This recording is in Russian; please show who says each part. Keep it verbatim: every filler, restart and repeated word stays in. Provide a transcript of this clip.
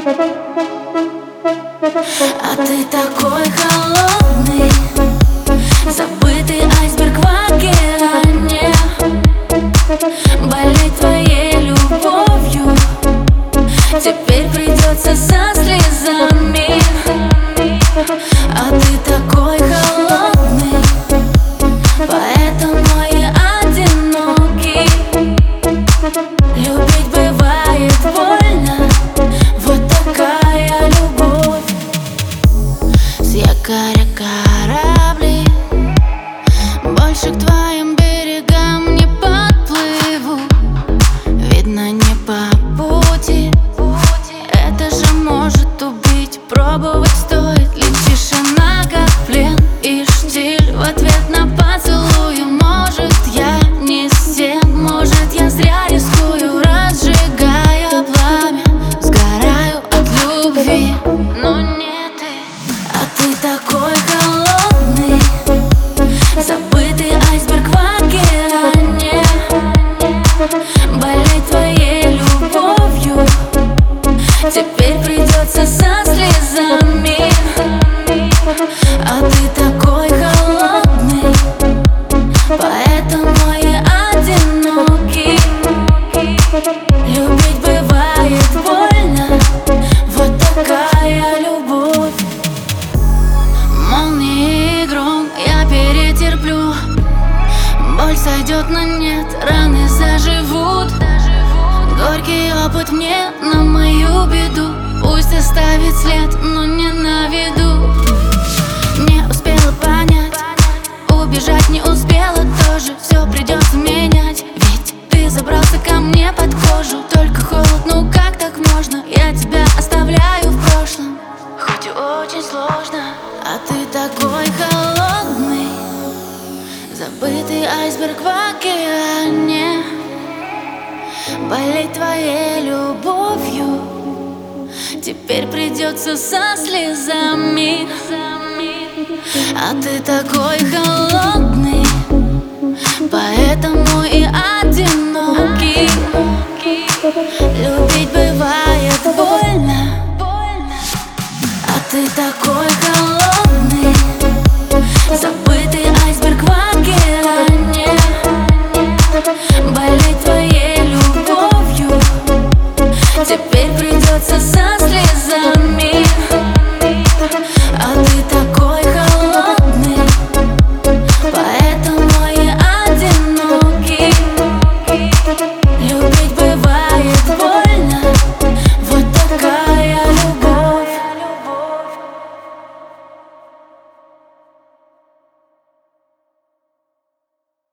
Speaker 1: А ты такой холодный, забытый айсберг в океане. Болеть твоей любовью теперь придется со слезами. А ты такой холодный, поэтому я одинокий. Любить бывает больно, вот такая любовь. С якоря корабли больше к твоим берегам не подплыву. Видно, не по пути, это же может убить. Пробовать стоит, ли тишина как плен и штиль в ответ на поцелуй. Может, я не с тем, может, я зря рискую, разжигая пламя, сгораю от любви, но не ты. А ты такой холодный, забытый айсберг в океане. Болеть твоей любовью теперь придется со слезами. А ты такой холодный, поэтому я одинокий. Любить бывает больно, вот такая любовь. Молнии и гром я перетерплю, боль сойдет на нет, раны заживут. Горький опыт мне на мою беду, пусть оставит след, но не на виду. Не успела понять, убежать не успела тоже. Все придется менять, ведь ты забрался ко мне под кожу. Только холод, ну как так можно? Я тебя оставляю в прошлом, хоть и очень сложно. А ты такой холодный, забытый айсберг в океане. Болеть твоей любовью теперь придется со слезами. А ты такой холодный, поэтому и одинокий.